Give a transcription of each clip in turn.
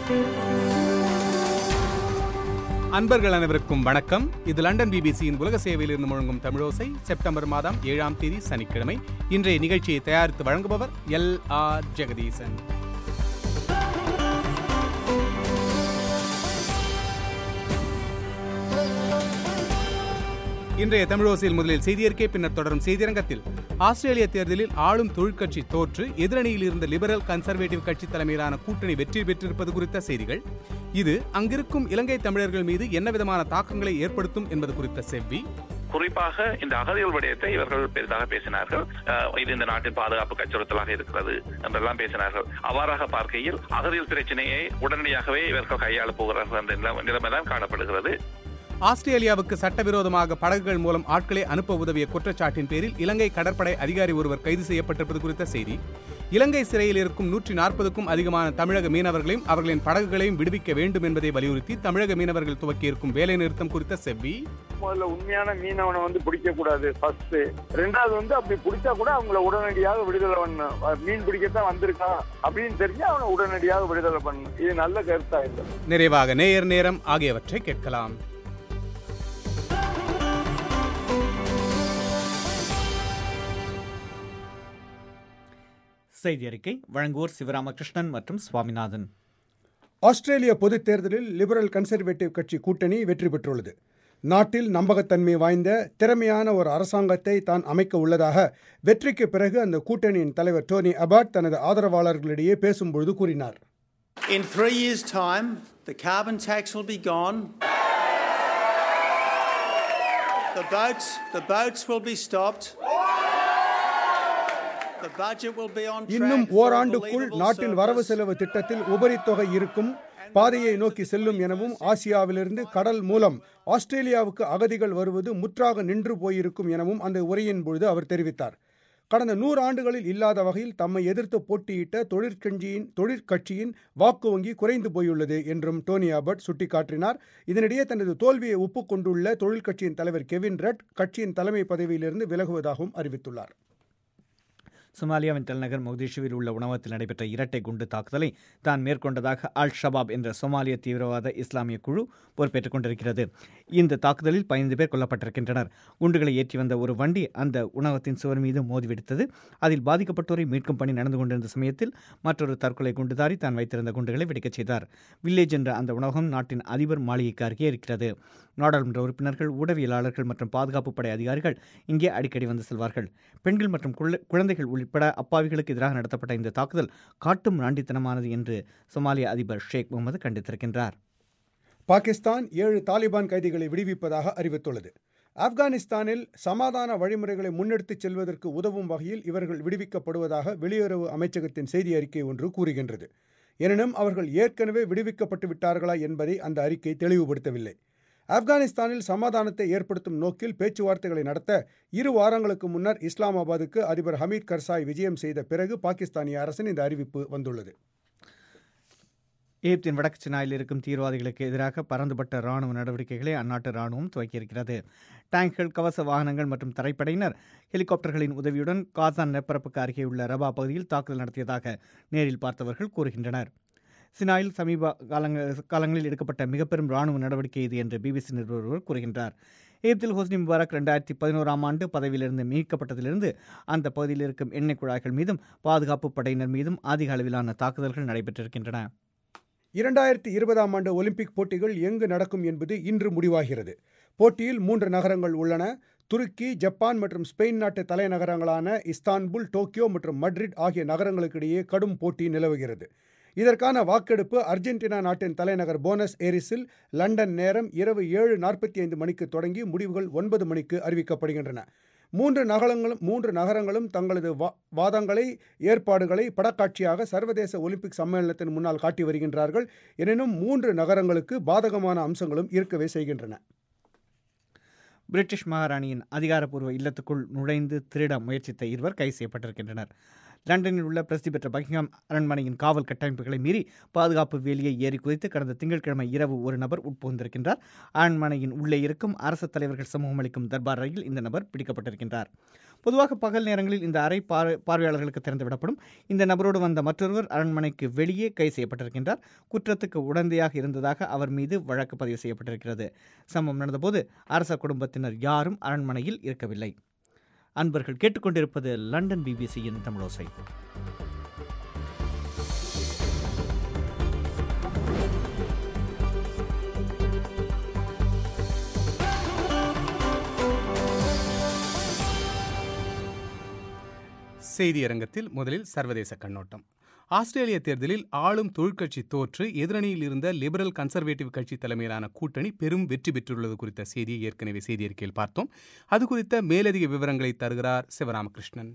அன்பர்கள் அனைவருக்கும் வணக்கம். இது லண்டன் பிபிசியின் உலக சேவையிலிருந்து முழங்கும் தமிழோசை. செப்டம்பர் மாதம் 7ஆம் தேதி சனிக்கிழமை. இன்றைய நிகழ்ச்சியை தயாரித்து வழங்குபவர் LR ஜெகதீசன். இன்றைய தமிழோசையில் முதலில் செய்தியறிக்கை, பின்னர் தொடரும் செய்தியரங்கத்தில் ஆஸ்திரேலிய தேர்தலில் ஆளும் தொழிற்கட்சி தோற்று எதிரணியில் இருந்த லிபரல் கன்சர்வேட்டிவ் கட்சி தலைமையிலான கூட்டணி வெற்றி பெற்றிருப்பது குறித்த செய்திகள், இது அங்கிருக்கும் இலங்கை தமிழர்கள் மீது என்ன விதமான தாக்கங்களை ஏற்படுத்தும் என்பது குறித்த செவ்வி, குறிப்பாக இந்த அகதிகள் விடயத்தை இவர்கள் பெரிதாக பேசினார்கள். இது இந்த நாட்டின் பாதுகாப்பு அச்சுறுத்தலாக இருக்கிறது என்றெல்லாம் பேசினார்கள். அவ்வாறாக பார்க்கையில் அகதிகள் பிரச்சனையை உடனடியாகவே இவர்கள் கையாளப் போகிறார்கள் என்ற நிலைமைதான் காணப்படுகிறது. ஆஸ்திரேலியாவுக்கு சட்டவிரோதமாக படகுகள் மூலம் ஆட்களை அனுப்ப உதவிய குற்றச்சாட்டின் பேரில் இலங்கை கடற்படை அதிகாரி ஒருவர் கைது செய்யப்பட்டிருப்பது குறித்த செய்தி, இலங்கை சிறையில் இருக்கும் 140க்கும் அதிகமான தமிழக மீனவர்களையும் அவர்களின் படகுகளையும் விடுவிக்க வேண்டும் என்பதை வலியுறுத்தி தமிழக மீனவர்கள் துவக்கியிருக்கும் வேலை நிறுத்தம் குறித்த செவ்வி, முதல்ல உண்மையான மீனவனை பிடிக்க கூடாது. ஃபர்ஸ்ட், ரெண்டாவது அப்படி பிடிச்சா கூட அவங்கள உடனடியாக விடுதலை பண்ணணும். மீன் பிடிக்கத்தான் வந்திருக்கான் அப்படின்னு தெரிஞ்சு அவனை உடனடியாக விடுதலை பண்ணணும். இது நல்ல கருத்தா இல்லை. நிறைவாக நேயர் நேரம் ஆகியவற்றை கேட்கலாம். செய்தி அறிக்கை வழங்குவோர் சிவராமகிருஷ்ணன் மற்றும் சுவாமிநாதன். ஆஸ்திரேலிய பொதுத் தேர்தலில் லிபரல் கன்சர்வேட்டிவ் கட்சி கூட்டணி வெற்றி பெற்றுள்ளது. நாட்டில் நம்பகத்தன்மை வாய்ந்த திறமையான ஒரு அரசாங்கத்தை தான் அமைக்க உள்ளதாக வெற்றிக்கு பிறகு அந்த கூட்டணியின் தலைவர் டோனி அபாட் தனது ஆதரவாளர்களிடையே பேசும்பொழுது கூறினார். In 3 years' time, the carbon tax will be gone. The boats will be stopped. இன்னும் ஓராண்டுக்குள் நாட்டின் வரவு செலவு திட்டத்தில் உபரி தொகை இருக்கும், பாதையை நோக்கி செல்லும் எனவும் ஆசியாவிலிருந்து கடல் மூலம் ஆஸ்திரேலியாவுக்கு அகதிகள் வருவது முற்றாக நின்று போயிருக்கும் எனவும் அந்த உரையின் பொழுது அவர் தெரிவித்தார். கடந்த 100 ஆண்டுகளில் இல்லாத வகையில் தம்மை எதிர்த்து போட்டியிட்ட தொழிற்கட்சியின் வாக்கு வங்கி குறைந்து போயுள்ளது என்றும் டோனி அபட் சுட்டிக்காட்டினார். இதனிடையே தனது தோல்வியை ஒப்புக்கொண்டுள்ள தொழிற்கட்சியின் தலைவர் கெவின் ரட் கட்சியின் தலைமை பதவியிலிருந்து விலகுவதாகவும் அறிவித்துள்ளார். சொமாலியாவின் தலைநகர் மொகதிஷுவில் உள்ள உணவகத்தில் நடைபெற்ற இரட்டை குண்டு தாக்குதலை தான் மேற்கொண்டதாக அல் ஷபாப் என்ற சொமாலிய தீவிரவாத இஸ்லாமிய குழு பொறுப்பேற்றுக் கொண்டிருக்கிறது. இந்த தாக்குதலில் 15 பேர் கொல்லப்பட்டிருக்கின்றனர். குண்டுகளை ஏற்றி வந்த ஒரு வண்டி அந்த உணவகத்தின் சுவர் மீது மோதி வெடித்தது. அதில் பாதிக்கப்பட்டோரை மீட்கும் பணி நடந்து கொண்டிருந்த சமயத்தில் மற்றொரு தற்கொலை குண்டுதாரி தான் வைத்திருந்த குண்டுகளை வெடிக்கச் செய்தார். வில்லேஜ் என்ற அந்த உணவகம் நாட்டின் அதிபர் மாளிகைக்கு அருகே இருக்கிறது. நாடாளுமன்ற உறுப்பினர்கள், ஊடகவியலாளர்கள் மற்றும் பாதுகாப்பு படை அதிகாரிகள் இங்கே அடிக்கடி வந்து செல்வார்கள். பெண்கள் மற்றும் குழந்தைகள் உட்பட அப்பாவிகளுக்கு எதிராக நடத்தப்பட்ட இந்த தாக்குதல் காட்டும் ராண்டித்தனமானது என்று சொமாலிய அதிபர் ஷேக் முகமது கண்டித்திருக்கின்றார். பாகிஸ்தான் 7 தாலிபான் கைதிகளை விடுவிப்பதாக அறிவித்துள்ளது. ஆப்கானிஸ்தானில் சமாதான வழிமுறைகளை முன்னெடுத்துச் செல்வதற்கு உதவும் வகையில் இவர்கள் விடுவிக்கப்படுவதாக வெளியுறவு அமைச்சகத்தின் செய்தி அறிக்கை ஒன்று கூறுகின்றது. எனினும் அவர்கள் ஏற்கனவே விடுவிக்கப்பட்டு விட்டார்களா என்பதை அந்த அறிக்கை தெளிவுபடுத்தவில்லை. ஆப்கானிஸ்தானில் சமாதானத்தை ஏற்படுத்தும் நோக்கில் பேச்சுவார்த்தைகளை நடத்த 2 வாரங்களுக்கு முன்னர் இஸ்லாமாபாத்துக்கு அதிபர் ஹமீத் கர்சாய் விஜயம் செய்த பிறகு பாகிஸ்தானிய அரசின் இந்த அறிவிப்பு வந்துள்ளது. எகிப்தின் வடக்கு சினாயில் இருக்கும் தீவிரவாதிகளுக்கு எதிராக பரந்துபட்ட ராணுவ நடவடிக்கைகளை அந்நாட்டு ராணுவம் துவக்கியிருக்கிறது. டேங்குகள், கவச வாகனங்கள் மற்றும் தரைப்படையினர் ஹெலிகாப்டர்களின் உதவியுடன் காசான் நிலப்பரப்புக்கு அருகே உள்ள ரபா பகுதியில் தாக்குதல் நடத்தியதாக நேரில் பார்த்தவர்கள் கூறுகின்றனர். சினாயில் சமீப காலங்களில் எடுக்கப்பட்ட மிகப்பெரும் ராணுவ நடவடிக்கை இது என்று பிபிசி நிருபர் ஒருவர் கூறுகின்றார். எகிப்தில் ஹோஸ்னி முபாரக் 2011ஆம் ஆண்டு பதவியிலிருந்து மீட்கப்பட்டதிலிருந்து அந்த பகுதியில் இருக்கும் எண்ணெய் குழாய்கள் மீதும் பாதுகாப்பு படையினர் மீதும் அதிக அளவிலான தாக்குதல்கள் நடைபெற்றிருக்கின்றன. 2020ஆம் ஆண்டு ஒலிம்பிக் போட்டிகள் எங்கு நடக்கும் என்பது இன்று முடிவாகிறது. போட்டியில் 3 நகரங்கள் உள்ளன. துருக்கி, ஜப்பான் மற்றும் ஸ்பெயின் நாட்டு தலைநகரங்களான இஸ்தான்புல், டோக்கியோ மற்றும் மட்ரிட் ஆகிய நகரங்களுக்கிடையே கடும் போட்டி நிலவுகிறது. இதற்கான வாக்கெடுப்பு அர்ஜென்டினா நாட்டின் தலைநகர் போனஸ் ஏரிஸில் லண்டன் நேரம் இரவு 7:45 மணிக்கு தொடங்கி முடிவுகள் 9 மணிக்கு அறிவிக்கப்படுகின்றன. 3 நகரங்களும் தங்களது வாதங்களை, ஏற்பாடுகளை படக்காட்சியாக சர்வதேச ஒலிம்பிக் சம்மேளனத்தின் முன்னால் காட்டி வருகின்றார்கள். எனினும் 3 நகரங்களுக்கு பாதகமான அம்சங்களும் இருக்கவே செய்கின்றன. பிரிட்டிஷ் மகாராணியின் அதிகாரப்பூர்வ இல்லத்துக்குள் நுழைந்து திருட முயற்சித்த 2 கைது செய்யப்பட்டிருக்கின்றனர். லண்டனில் உள்ள பிரசித்தி பெற்ற பக்கிங்ஹாம் அரண்மனையின் காவல் கட்டமைப்புகளை மீறி பாதுகாப்பு வேலியை ஏறி குதித்து கடந்த திங்கட்கிழமை இரவு ஒரு நபர் உட்புகுந்திருக்கின்றார். அரண்மனையின் உள்ளே இருக்கும் அரசு தலைவர்கள் சமூகம் அளிக்கும் தர்பார் அறையில் இந்த நபர் பிடிக்கப்பட்டிருக்கின்றார். பொதுவாக பகல் நேரங்களில் இந்த அறை பார்வையாளர்களுக்கு திறந்துவிடப்படும். இந்த நபரோடு வந்த மற்றொருவர் அரண்மனைக்கு வெளியே கைது செய்யப்பட்டிருக்கின்றார். குற்றத்துக்கு உடந்தையாக இருந்ததாக அவர் மீது வழக்கு பதிவு செய்யப்பட்டிருக்கிறது. சம்பவம் நடந்தபோது அரச குடும்பத்தினர் யாரும் அரண்மனையில் இருக்கவில்லை. அன்பர்கள் கேட்டுக்கொண்டிருப்பது லண்டன் பிபிசியின் தமிழோசை. செய்தியரங்கத்தில் முதலில் சர்வதேச கண்ணோட்டம். ஆஸ்திரேலிய தேர்தலில் ஆளும் தொழிற்கட்சி தோற்று எதிரணியில் இருந்த லிபரல் கன்சர்வேட்டிவ் கட்சி தலைமையிலான கூட்டணி பெரும் வெற்றி பெற்றுள்ளது குறித்த செய்தியை ஏற்கனவே செய்தியறிக்கையில் பார்த்தோம். அது குறித்த மேலதிக விவரங்களை தருகிறார் சிவராமகிருஷ்ணன்.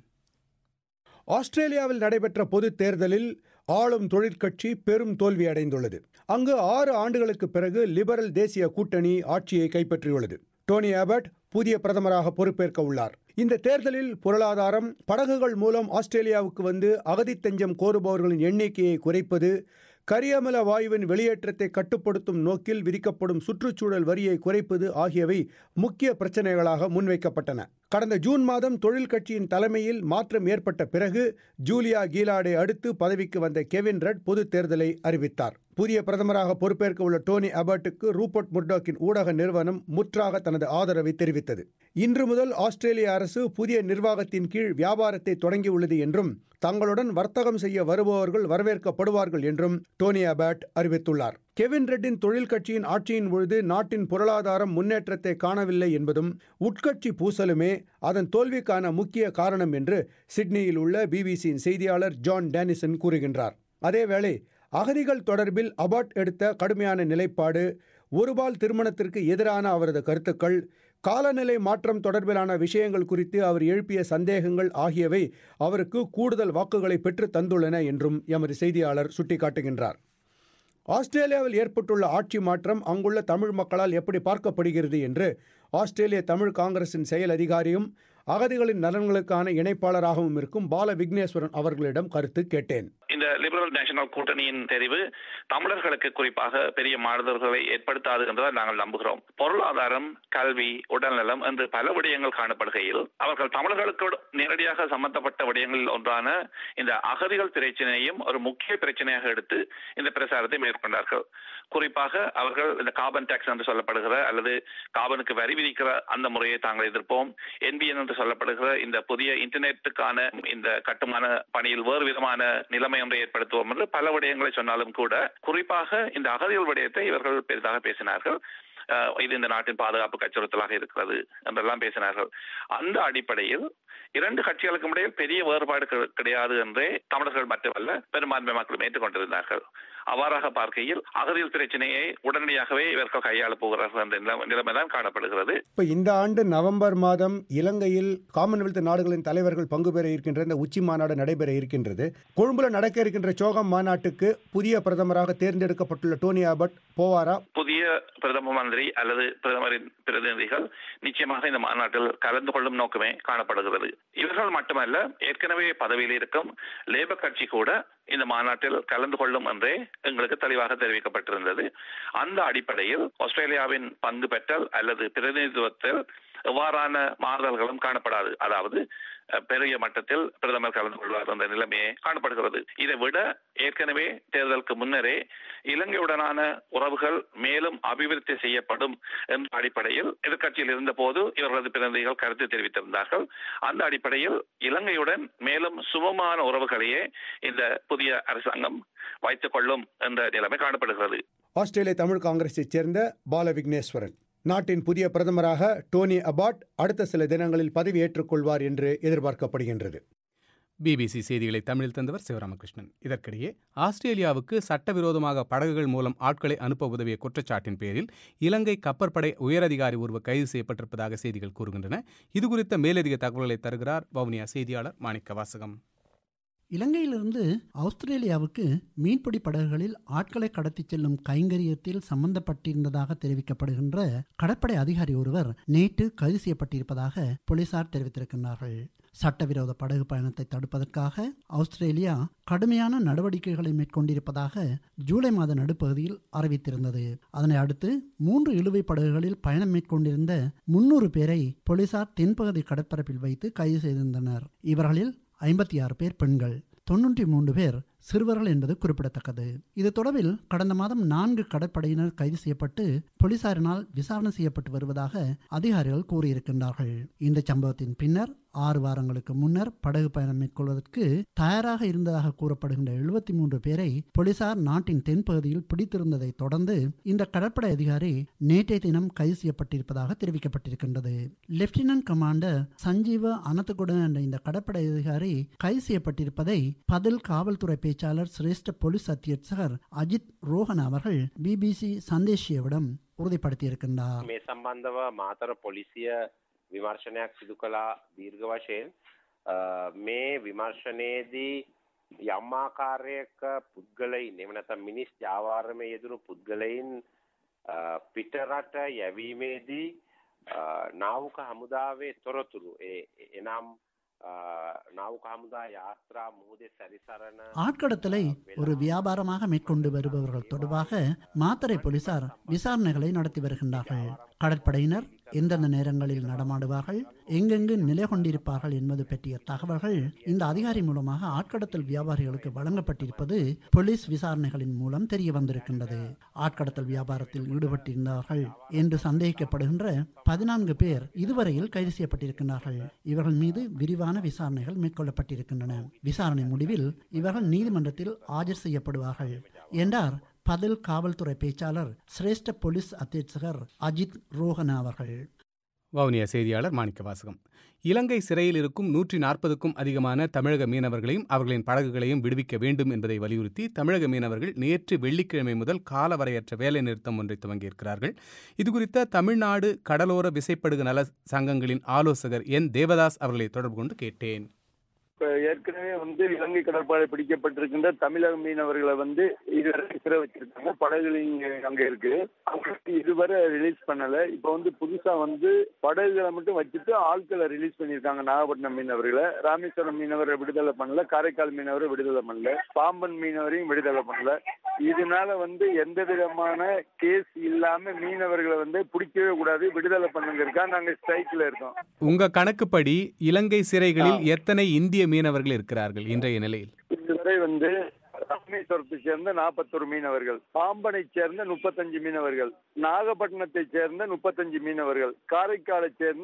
ஆஸ்திரேலியாவில் நடைபெற்ற பொது தேர்தலில் ஆளும் தொழிற்கட்சி பெரும் தோல்வி அடைந்துள்ளது. அங்கு 6 ஆண்டுகளுக்கு பிறகு லிபரல் தேசிய கூட்டணி ஆட்சியை கைப்பற்றியுள்ளது. டோனி அபட் புதிய பிரதமராக பொறுப்பேற்க உள்ளார். இந்த தேர்தலில் பொருளாதாரம், படகுகள் மூலம் ஆஸ்திரேலியாவுக்கு வந்து அகதி தஞ்சம் கோருபவர்களின் எண்ணிக்கையை குறைப்பது, கரியமில வாயுவின் வெளியேற்றத்தை கட்டுப்படுத்தும் நோக்கில் விதிக்கப்படும் சுற்றுச்சூழல் வரியை குறைப்பது ஆகியவை முக்கிய பிரச்சனைகளாக முன்வைக்கப்பட்டன. கடந்த ஜூன் மாதம் தொழில் கட்சியின் தலைமையில் மாற்றம் ஏற்பட்ட பிறகு ஜூலியா கீலார்டை அடுத்து பதவிக்கு வந்த கெவின் ரட் பொது தேர்தலை அறிவித்தார். புதிய பிரதமராக பொறுப்பேற்க உள்ள டோனி அபர்ட்டுக்கு ரூபர்ட் முர்டாக்கின் ஊடக நிறுவனம் முற்றாக தனது ஆதரவை தெரிவித்தது. இன்று முதல் ஆஸ்திரேலிய அரசு புதிய நிர்வாகத்தின் கீழ் வியாபாரத்தை தொடங்கியுள்ளது என்றும் தங்களுடன் வர்த்தகம் செய்ய வருபவர்கள் வரவேற்கப்படுவார்கள் என்றும் டோனி அபட் அறிவித்துள்ளார். கெவின் ரெட்டின் தொழில் கட்சியின் ஆட்சியின் பொழுது நாட்டின் பொருளாதாரம் முன்னேற்றத்தை காணவில்லை என்பதும் உட்கட்சி பூசலுமே அதன் தோல்விக்கான முக்கிய காரணம் என்று சிட்னியில் உள்ள பிபிசியின் செய்தியாளர் ஜான் டேனிசன் கூறுகின்றார். அதேவேளை அகதிகள் தொடர்பில் அபாட் எடுத்த கடுமையான நிலைப்பாடு, ஒருபால் திருமணத்திற்கு எதிரான அவரது கருத்துக்கள், காலநிலை மாற்றம் தொடர்பிலான விஷயங்கள் குறித்து அவர் எழுப்பிய சந்தேகங்கள் ஆகியவை அவருக்கு கூடுதல் வாக்குகளை பெற்று தந்துள்ளன என்றும் எமது செய்தியாளர் சுட்டிக்காட்டுகின்றார். ஆஸ்திரேலியாவில் ஏற்பட்டுள்ள ஆட்சி மாற்றம் அங்குள்ள தமிழ் மக்களால் எப்படி பார்க்கப்படுகிறது என்று ஆஸ்திரேலிய தமிழ் காங்கிரசின் செயல் அதிகாரியும் அகதிகளின் நலன்களுக்கான இணைப்பாளராகவும் இருக்கும் பால விக்னேஸ்வரன் அவர்களிடம் கருத்து கேட்டேன். இந்த லிபரல் நேஷனல் கூட்டணியின் தெரிவு தமிழர்களுக்கு குறிப்பாக பெரிய மாறுதல்களை ஏற்படுத்தாது என்றால் நாங்கள் நம்புகிறோம். பொருளாதாரம், கல்வி, உடல்நலம் என்று பல விடயங்கள் காணப்படுகையில் அவர்கள் தமிழர்களுக்கு நேரடியாக சம்பந்தப்பட்ட விடயங்களில் ஒன்றான இந்த அகதிகள் பிரச்சனையையும் ஒரு முக்கிய பிரச்சனையாக எடுத்து இந்த பிரச்சாரத்தை மேற்கொண்டார்கள். குறிப்பாக அவர்கள் இந்த கார்பன் டாக்ஸ் என்று சொல்லப்படுகிற அல்லது கார்பனுக்கு வரி விதிக்கிற அந்த முறையை தாங்கள் எதிர்ப்போம். என்பிஎன் என்று சொல்லப்படுகிற இந்த புதிய இன்டர்நெட்டுக்கான இந்த கட்டுமான பணியில் வேறு விதமான நிலைமை ஒன்றை ஏற்படுத்துவோம் என்று பல விடயங்களை சொன்னாலும் கூட குறிப்பாக இந்த அகதிகள் விடயத்தை இவர்கள் பெரிதாக பேசினார்கள். இது இந்த நாட்டின் பாதுகாப்பு அச்சுறுத்தலாக இருக்கிறது என்றெல்லாம் பேசினார்கள். அந்த அடிப்படையில் 2 கட்சிகளுக்கும் இடையில் பெரிய வேறுபாடு கிடையாது என்றே தமிழர்கள் மட்டுமல்ல பெரும்பான்மை மக்களும் ஏற்றுக்கொண்டிருந்தார்கள். அவ்வாறாக பார்க்கையில் அகதிகள் பிரச்சனையை உடனடியாகவே இவர்கள் கையாள போகிறார்கள் என்ற நிலைமைதான் காணப்படுகிறது. இப்ப இந்த ஆண்டு நவம்பர் மாதம் இலங்கையில் காமன்வெல்த் நாடுகளின் தலைவர்கள் பங்கு பெற இருக்கின்ற இந்த உச்சி மாநாடு நடைபெற இருக்கின்றது. கொழும்புல நடக்க இருக்கின்ற சோகம் மாநாட்டுக்கு புதிய பிரதமராக தேர்ந்தெடுக்கப்பட்டுள்ள டோனி அபட் போவாரா? புதிய பிரதம மந்திரி அல்லது பிரதமரின் பிரதிநிதிகள் நிச்சயமாக இந்த மாநாட்டில் கலந்து கொள்ளும் நோக்கமே காணப்படுகிறது. இவர்கள் மட்டுமல்ல, ஏற்கனவே பதவியில் இருக்கும் லேபர் கட்சி கூட இந்த மாநாட்டில் கலந்து கொள்ளும் என்றே எங்களுக்கு தெளிவாக தெரிவிக்கப்பட்டிருந்தது. அந்த அடிப்படையில் ஆஸ்திரேலியாவின் பங்கு பெற்றல் அல்லது பிரதிநிதித்துவத்தில் எவ்வாறான மாறுதல்களும் காணப்படாது. அதாவது பெரிய மட்டத்தில் பிரதமர் கலந்து கொள்வார் என்ற நிலைமையே காணப்படுகிறது. இதை விட ஏற்கனவே தேர்தலுக்கு முன்னரே இலங்கையுடனான உறவுகள் மேலும் அபிவிருத்தி செய்யப்படும் என்ற அடிப்படையில் எதிர்க்கட்சியில் இருந்த போது இவர்களது பிரதிநிதிகள் கருத்து தெரிவித்திருந்தார்கள். அந்த அடிப்படையில் இலங்கையுடன் மேலும் சுமமான உறவுகளையே இந்த புதிய அரசாங்கம் வைத்துக் கொள்ளும் என்ற நிலைமை காணப்படுகிறது. ஆஸ்திரேலிய தமிழ் காங்கிரஸைச் சேர்ந்த பால விக்னேஸ்வரன் நாட்டின் புதிய பிரதமராக டோனி அபாட் அடுத்த சில தினங்களில் பதவி ஏற்றுக்கொள்வார் என்று எதிர்பார்க்கப்படுகின்றது. பிபிசி செய்திகளை தமிழில் தந்தவர் சிவராமகிருஷ்ணன். இதற்கிடையே ஆஸ்திரேலியாவுக்கு சட்டவிரோதமாக படகுகள் மூலம் ஆட்களை அனுப்ப உதவிய குற்றச்சாட்டின் பேரில் இலங்கை கப்பற்படை உயரதிகாரி ஒருவர் கைது செய்யப்பட்டிருப்பதாக செய்திகள் கூறுகின்றன. இதுகுறித்த மேலதிக தகவல்களை தருகிறார் வவுனியா செய்தியாளர் மாணிக்க வாசகம். இலங்கையிலிருந்து ஆஸ்திரேலியாவுக்கு மீன்பிடி படகுகளில் ஆட்களை கடத்திச் செல்லும் கைங்கரியத்தில் சம்பந்தப்பட்டிருந்ததாக தெரிவிக்கப்படுகின்ற கடற்படை அதிகாரி ஒருவர் நேற்று கைது செய்யப்பட்டிருப்பதாக போலீசார் தெரிவித்திருக்கிறார்கள். சட்டவிரோத படகு பயணத்தை தடுப்பதற்காக ஆஸ்திரேலியா கடுமையான நடவடிக்கைகளை மேற்கொண்டிருப்பதாக ஜூலை மாத நடுப்பகுதியில் அறிவித்திருந்தது. அதனை அடுத்து 3 இழுவை படகுகளில் பயணம் மேற்கொண்டிருந்த 300 பேரை போலீசார் தென்பகுதி கடற்பரப்பில் வைத்து கைது செய்திருந்தனர். இவர்களில் 56 பேர் பெண்கள், 93 பேர் சிறுவர்கள் என்பது குறிப்பிடத்தக்கது. இது தொடர்பில் கடந்த மாதம் 4 கடற்படையினர் கைது செய்யப்பட்டு போலீசாரினால் விசாரணை செய்யப்பட்டு வருவதாக அதிகாரிகள் கூறியிருக்கின்றார்கள். இந்த சம்பவத்தின் பின்னர் 6 வாரங்களுக்கு முன்னர் படகு பயணம் மேற்கொள்வதற்கு தயாராக இருந்ததாக கூறப்படுகின்ற 73 பேரை போலீசார் நாட்டின் தென்பகுதியில் பிடித்திருந்ததை தொடர்ந்து இந்த கடற்படை அதிகாரி நேற்றைய தினம் கைது செய்யப்பட்டிருப்பதாக தெரிவிக்கப்பட்டிருக்கின்றது. லெப்டினன்ட் கமாண்டர் சஞ்சீவ அனந்தகுடன் என்ற இந்த கடற்படை அதிகாரி கைது செய்யப்பட்டிருப்பதை பதில் காவல்துறை பேச்சாளர் சிரேஷ்ட போலீஸ் அத்தியட்சகர் அஜித் ரோஹன் அவர்கள் BBC சந்தேஷியவிடம் உறுதிப்படுத்தியிருக்கின்றார். මේ සම්බන්ධව මාතර පොලිසිය විමර්ශනයක් සිදු කළා දීර්ඝ වශයෙන්. මේ විමර්ශනයේදී යම් ආකාරයක පුද්ගලයින් එහෙම නැත්නම් මිනිස් ජාවාරමේ යෙදුණු පුද්ගලයින් පිටරට යැවීමේදී නාවික හමුදාවේ තොරතුරු එනම් ஆட்கடத்தலை ஒரு வியாபாரமாக மேற்கொண்டு வருபவர்கள் தொடர்பாக மாத்தறை போலீசார் விசாரணைகளை நடத்தி வருகின்றார்கள். கடற்படையினர் எந்தெந்த நேரங்களில் நடமாடுவார்கள், எங்கெங்கு நிலை கொண்டிருப்பார்கள் என்பது பற்றிய தகவல்கள் இந்த அதிகாரி மூலமாக ஆட்கடத்தல் வியாபாரிகளுக்கு வழங்கப்பட்டிருப்பது போலீஸ் விசாரணைகளின் மூலம் தெரிய வந்திருக்கின்றது. ஆட்கடத்தல் வியாபாரத்தில் ஈடுபட்டிருந்தார்கள் என்று சந்தேகிக்கப்படுகின்ற 14 பேர் இதுவரையில் கைது செய்யப்பட்டிருக்கின்றார்கள். இவர்கள் மீது விரிவான விசாரணைகள் மேற்கொள்ளப்பட்டிருக்கின்றன. விசாரணை முடிவில் இவர்கள் நீதிமன்றத்தில் ஆஜர் செய்யப்படுவார்கள் என்றார் பதில் காவல்துறை பேச்சாளர் சிரேஷ்ட போலீஸ் அத்தியட்சகர் அஜித் ரோஹன் அவர்கள். வவுனியா செய்தியாளர் மாணிக்கவாசகம். இலங்கை சிறையில் இருக்கும் 140க்கும் அதிகமான தமிழக மீனவர்களையும் அவர்களின் படகுகளையும் விடுவிக்க வேண்டும் என்பதை வலியுறுத்தி தமிழக மீனவர்கள் நேற்று வெள்ளிக்கிழமை முதல் காலவரையற்ற வேலை நிறுத்தம் ஒன்றை துவங்கியிருக்கிறார்கள். இதுகுறித்த தமிழ்நாடு கடலோர விசைப்படகு நல சங்கங்களின் ஆலோசகர் என் தேவதாஸ் அவர்களை தொடர்பு கொண்டு கேட்டேன். ஏற்கனவே இலங்கை கடற்படை பிடிக்கப்பட்டிருக்கின்ற தமிழக மீனவர்களை இதுவரை சிறை வச்சிருக்காங்க. படகுகள் அங்க இருக்கு. அவங்களுக்கு இதுவரை ரிலீஸ் பண்ணல. இப்ப புதுசா படகுகளை மட்டும் வச்சுட்டு ஆட்களை ரிலீஸ் பண்ணிருக்காங்க. நாகப்பட்டினம் மீனவர்களை, ராமேஸ்வரம் மீனவரை விடுதலை பண்ணல, காரைக்கால் மீனவரை விடுதலை பண்ணல, பாம்பன் மீனவரையும் விடுதலை பண்ணல. இதனால எந்த விதமான கேஸ் இல்லாம மீனவர்களை பிடிக்கவே கூடாது, விடுதலை பண்ணுங்க. நாங்க ஸ்ட்ரைக்ல இருக்கோம். உங்க கணக்குப்படி இலங்கை சிறைகளில் எத்தனை இந்திய மீனவர்கள் இருக்கிறார்கள் இன்றைய நிலையில்? இதுவரை ராமேஸ்வரத்தை சேர்ந்த 41 மீனவர்கள், பாம்பனை சேர்ந்த 35 மீனவர்கள், நாகப்பட்டினத்தை சேர்ந்த 35 மீனவர்கள், காரைக்காலை சேர்ந்த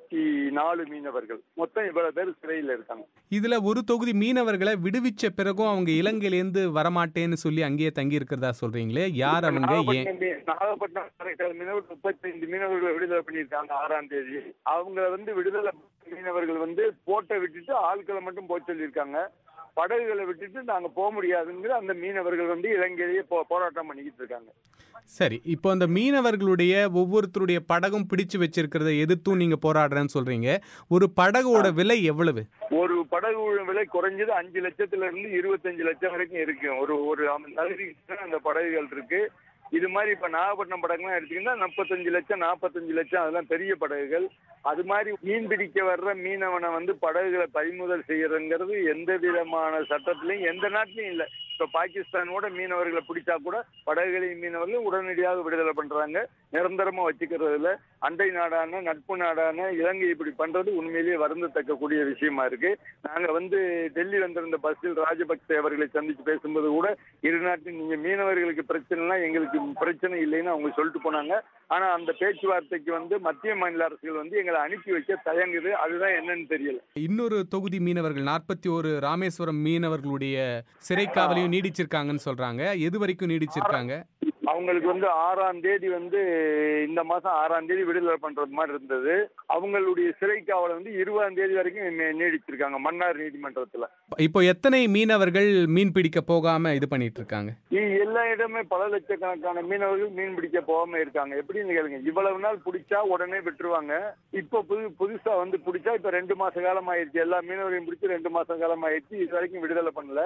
34 மீனவர்கள், மொத்தம் இவ்வளவு பேர் சிறையில் இருக்காங்க. இதுல ஒரு தொகுதி மீனவர்களை விடுவிச்ச பிறகும் அவங்க இலங்கையிலேருந்து வரமாட்டேன்னு சொல்லி அங்கேயே தங்கி இருக்கிறதா சொல்றீங்களே, யார் அவங்க? நாகப்பட்டினம் காரைக்கால் மீனவர் 35 மீனவர்களை விடுதலை பண்ணியிருக்காங்க 6ஆம் தேதி. அவங்க விடுதலை மீனவர்கள் போட்டை விட்டுட்டு ஆட்களை மட்டும் போக சொல்லியிருக்காங்க. படகுகளை விட்டுட்டு நாங்க போக முடியாதுங்கிற அந்த மீனவர்கள் இலங்கையிலேயே போராட்டம் பண்ணிக்கிட்டு இருக்காங்க. சரி, இப்போ அந்த மீனவர்களுடைய ஒவ்வொருத்தருடைய படகும் பிடிச்சு வச்சிருக்கிறத எதிர்த்தும் நீங்க போராடுறேன்னு சொல்றீங்க. ஒரு படகோட விலை எவ்வளவு? ஒரு படகு விலை குறைஞ்சது 5 லட்சத்துல இருந்து 25 லட்சம் வரைக்கும் இருக்கு. ஒரு அந்த படகுகள் இருக்கு. இது மாதிரி இப்ப நாகப்பட்டினம் படகுலாம் எடுத்தீங்கன்னா 35 லட்சம் 45 லட்சம், அதெல்லாம் பெரிய படகுகள். அது மாதிரி மீன் பிடிக்க வர்ற மீனவனை படகுகளை பறிமுதல் செய்யறதுங்கிறது எந்த விதமான சட்டத்திலையும் எந்த நாட்டிலையும் இல்லை. இப்ப பாகிஸ்தானோட மீனவர்களை பிடிச்சா கூட படகுகளையும் மீனவர்களும் உடனடியாக விடுதலை பண்றாங்க. நிரந்தரமா வச்சுக்கிறது இல்லை. அண்டை நாடான நட்பு நாடான இலங்கை இப்படி பண்றது உண்மையிலேயே வருந்தத்தக்க கூடிய விஷயமா இருக்கு. நாங்க டெல்லி வந்திருந்த பஸ்ஸில் ராஜபக்சே அவர்களை சந்திச்சு பேசும்போது கூட இரு நாட்டின் நீங்க மீனவர்களுக்கு பிரச்சனைனா எங்களுக்கு பிரச்சனை இல்லைன்னு அவங்க சொல்லிட்டு போனாங்க. ஆனா அந்த பேச்சுவார்த்தைக்கு மத்திய மாநில அரசுகள் எங்களை அனுப்பி வைக்க தயங்குது. அதுதான் என்னன்னு தெரியல. இன்னொரு தொகுதி மீனவர்கள் 41 ராமேஸ்வரம் மீனவர்களுடைய சிறை காவலையும் நீடிச்சிருக்காங்கன்னு சொல்றாங்க. எது வரைக்கும் நீடிச்சிருக்காங்க? அவங்களுக்கு 6ஆம் தேதி இந்த மாசம் 6ஆம் தேதி விடுதலை பண்றது மாதிரி இருந்தது. அவங்களுடைய சிறை காவலை 20ஆம் தேதி வரைக்கும் நீடிச்சிருக்காங்க மன்னார் நீதிமன்றத்துல. இப்போ எத்தனை மீனவர்கள் மீன் பிடிக்க போகாம இது பண்ணிட்டு இருக்காங்க? எல்லா இடமே பல லட்சக்கணக்கான மீனவர்கள் மீன் பிடிக்க போகாம இருக்காங்க. எப்படின்னு கேளுங்க. இவ்வளவு நாள் பிடிச்சா உடனே விட்டுருவாங்க. இப்போ புதுசா பிடிச்சா இப்ப 2 மாச காலம் ஆயிடுச்சு. எல்லா மீனவரையும் பிடிச்சி 2 மாச காலம் ஆயிடுச்சு. இது வரைக்கும் விடுதலை பண்ணல.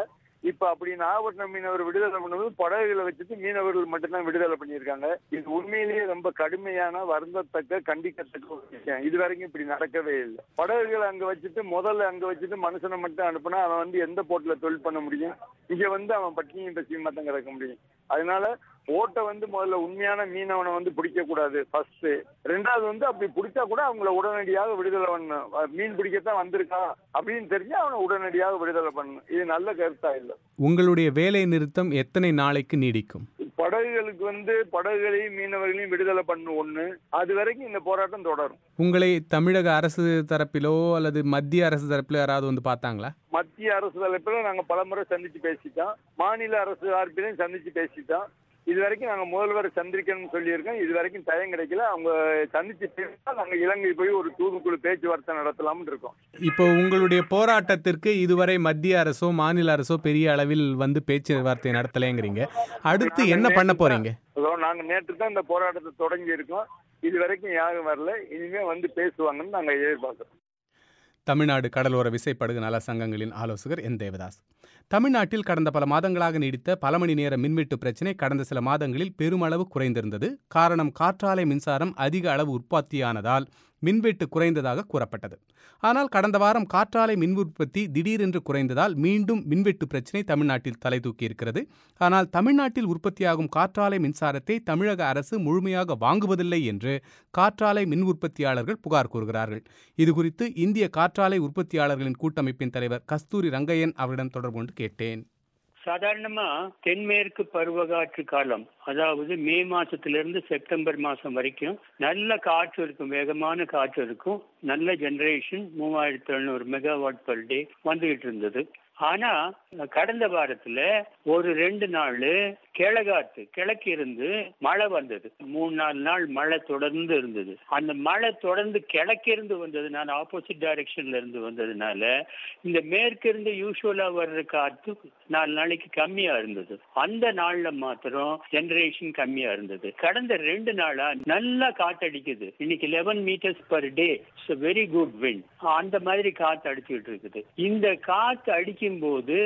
இப்ப அப்படி நாகப்பட்டினம் மீனவர் விடுதலை பண்ணுவது படகுகளை வச்சுட்டு மீனவர்கள் மட்டும்தான் விடுதலை பண்ணியிருக்காங்க. இது உண்மையிலேயே ரொம்ப கடுமையான வருந்தத்தக்க கண்டிக்கத்தக்க ஒரு விஷயம். இது வரைக்கும் இப்படி நடக்கவே இல்லை. படகுகளை அங்க வச்சுட்டு முதல்ல அங்க வச்சுட்டு மனுஷனை மட்டும் அனுப்புனா அவன் எந்த போர்ட்ல தொழில் பண்ண முடியும்? இங்க அவன் பட்டினியும் பசியுமா தான் கிடக்க முடியும். அதனால போட்டை முதல்ல உண்மையான மீனவனை பிடிக்க கூடாது ஃபர்ஸ்ட். ரெண்டாவது அப்படி பிடிச்சா கூட அவங்கள உடனடியாக விடுதலை பண்ணணும். மீன் பிடிக்கத்தான் வந்திருக்கான் அப்படின்னு தெரிஞ்சு அவனை உடனடியாக விடுதலை பண்ணணும். இது நல்ல கருத்தா இல்லை. உங்களுடைய வேலை நிறுத்தம் எத்தனை நாளைக்கு நீடிக்கும்? படகுகளுக்கு படகுகளையும் மீனவர்களையும் விடுதலை பண்ணணும் ஒண்ணு. அது வரைக்கும் இந்த போராட்டம் தொடரும். உங்களை தமிழக அரசு தரப்பிலோ அல்லது மத்திய அரசு தரப்பிலோ யாராவது பார்த்தாங்களா? மத்திய அரசு தரப்பில நாங்க பலமுறை சந்திச்சு பேசிட்டோம். மாநில அரசு தரப்பிலையும் சந்திச்சு பேசிட்டோம். இது வரைக்கும் நாங்க முதல்வர் சந்திக்கணும்னு சொல்லியிருக்கோம். இது வரைக்கும் டைம் கிடைக்கல. அவங்க சந்திச்சு பேசினா நாங்க இலங்கை போய் ஒரு தூதுக்குழு பேச்சுவார்த்தை நடத்தலாம்னு இருக்கோம். இப்போ உங்களுடைய போராட்டத்திற்கு இதுவரை மத்திய அரசோ மாநில அரசோ பெரிய அளவில் பேச்சுவார்த்தை நடத்தலைங்கிறீங்க. அடுத்து என்ன பண்ண போறீங்க? நாங்க நேற்று தான் இந்த போராட்டத்தை தொடங்கி இருக்கோம். இது வரைக்கும் யாரும் வரல. இனிமே பேசுவாங்கன்னு நாங்க எதிர்பார்க்கிறோம். தமிழ்நாடு கடலோர விசைப்படகு நல சங்கங்களின் ஆலோசகர் என் தேவதாஸ். தமிழ்நாட்டில் கடந்த பல மாதங்களாக நீடித்த பல மணி நேர மின்வெட்டு பிரச்சினை கடந்த சில மாதங்களில் பெருமளவு குறைந்திருந்தது. காரணம், காற்றாலை மின்சாரம் அதிக அளவு உற்பத்தியானதால் மின்வெட்டு குறைந்ததாக கூறப்பட்டது. ஆனால் கடந்த வாரம் காற்றாலை மின் உற்பத்தி திடீரென்று குறைந்ததால் மீண்டும் மின்வெட்டு பிரச்சினை தமிழ்நாட்டில் தலை தூக்கியிருக்கிறது. ஆனால் தமிழ்நாட்டில் உற்பத்தியாகும் காற்றாலை மின்சாரத்தை தமிழக அரசு முழுமையாக வாங்குவதில்லை என்று காற்றாலை மின் உற்பத்தியாளர்கள் புகார் கூறுகிறார்கள். இதுகுறித்து இந்திய காற்றாலை உற்பத்தியாளர்களின் கூட்டமைப்பின் தலைவர் கஸ்தூரி ரங்கையன் அவரிடம் தொடர்பு கொண்டு கேட்டேன். சாதாரணமா தென்மேற்கு பருவகாற்று காலம், அதாவது மே மாசத்திலிருந்து செப்டம்பர் மாசம் வரைக்கும் நல்ல காற்று இருக்கும், வேகமான காற்று இருக்கும், நல்ல ஜெனரேஷன் 3700 மெகாவாட் பர் டே வந்துகிட்டு இருந்தது. ஆனா கடந்த வாரத்துல ஒரு 2 நாள் கிழக்காத்து கிழக்கு இருந்து மழை வந்தது. 3-4 நாள் மழை தொடர்ந்து இருந்தது. அந்த மழை தொடர்ந்து கிழக்கிருந்து வந்ததுனால, ஆப்போசிட் டைரக்ஷன்ல இருந்து வந்ததுனால இந்த மேற்கு இருந்து யூஸ்வலா வர்ற காற்று 4 நாளைக்கு கம்மியா இருந்தது. அந்த நாள்ல மாத்திரம் ஜெனரேஷன் கம்மியா இருந்தது. கடந்த 2 நாளா நல்லா காத்தடிக்குது. இன்னைக்கு 11 meters per day, very good wind. அந்த மாதிரி காத்து அடிச்சுட்டு இருக்குது. இந்த காத்து அடிக்கும் போது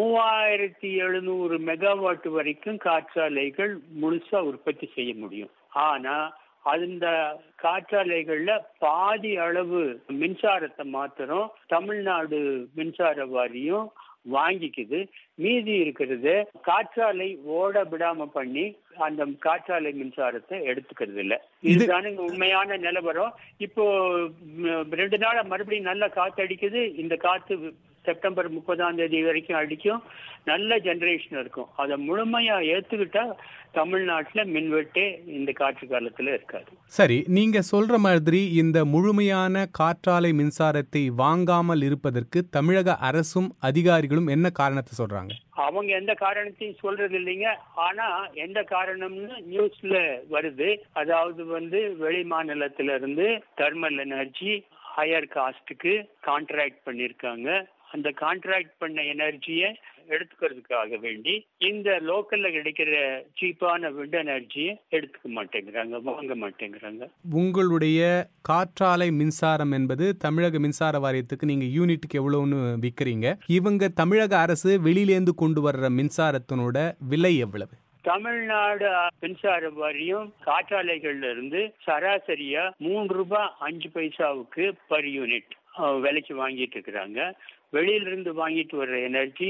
3700 மெகாவாட் வரைக்கும் காற்றாலைகள் முழுசா உற்பத்தி செய்ய முடியும். ஆனா அந்த காற்றாலைகள்ல பாதி அளவு மின்சாரத்தை மாத்திரம் தமிழ்நாடு மின்சார வாரியம் வாங்கிக்குது. மீதி இருக்கிறது காற்றாலை ஓட விடாம பண்ணி அந்த காற்றாலை மின்சாரத்தை எடுத்துக்கிறது இல்ல. இதுதானே உண்மையான நிலவரம். இப்போ 2 நாளா மறுபடியும் நல்ல காத்து அடிக்குது. இந்த காத்து செப்டம்பர் 30ஆம் தேதி வரைக்கும் அடிக்கும். நல்ல ஜெனரேஷன் இருக்கும். அதை முழுமையா ஏத்துக்கிட்டா தமிழ்நாட்டுல மின்வெட்டே இந்த காற்று காலத்துல இருக்காது. சரி, நீங்க சொல்ற மாதிரி இந்த முழுமையான காற்றாலை மின்சாரத்தை வாங்காமல் இருப்பதற்கு தமிழக அரசும் அதிகாரிகளும் என்ன காரணத்தை சொல்றாங்க? அவங்க எந்த காரணத்தையும் சொல்றது இல்லைங்க. ஆனா எந்த காரணம்னு நியூஸ்ல வருது. அதாவது வெளி மாநிலத்தில இருந்து தெர்மல் எனர்ஜி ஹையர் காஸ்டுக்கு கான்ட்ராக்ட் பண்ணிருக்காங்க. அந்த கான்ட்ராக்ட் பண்ண எனர்ஜியை எடுத்துக்கிறதுக்காக வேண்டி இந்த லோக்கல்ல கிடைக்கிற சீப்பான விண்ட் எனர்ஜியை எடுத்துக்க மாட்டேங்கிறாங்க, வாங்க மாட்டேங்கிறாங்க. உங்களுடைய காற்றாலை மின்சாரம் என்பது தமிழக மின்சார வாரியத்துக்கு நீங்க யூனிட்டுக்கு எவ்வளவுன்னு விற்கிறீங்க. இவங்க தமிழக அரசு வெளியிலேந்து கொண்டு வர்ற மின்சாரத்தினோட விலை எவ்வளவு? தமிழ்நாடு மின்சார வாரியம் காற்றாலைகள்ல இருந்து சராசரியா ₹3.05 பர் யூனிட் விலைக்கு வாங்கிட்டு இருக்கிறாங்க. வெளியிலிருந்து வாங்கிட்டு வர்ற எனர்ஜி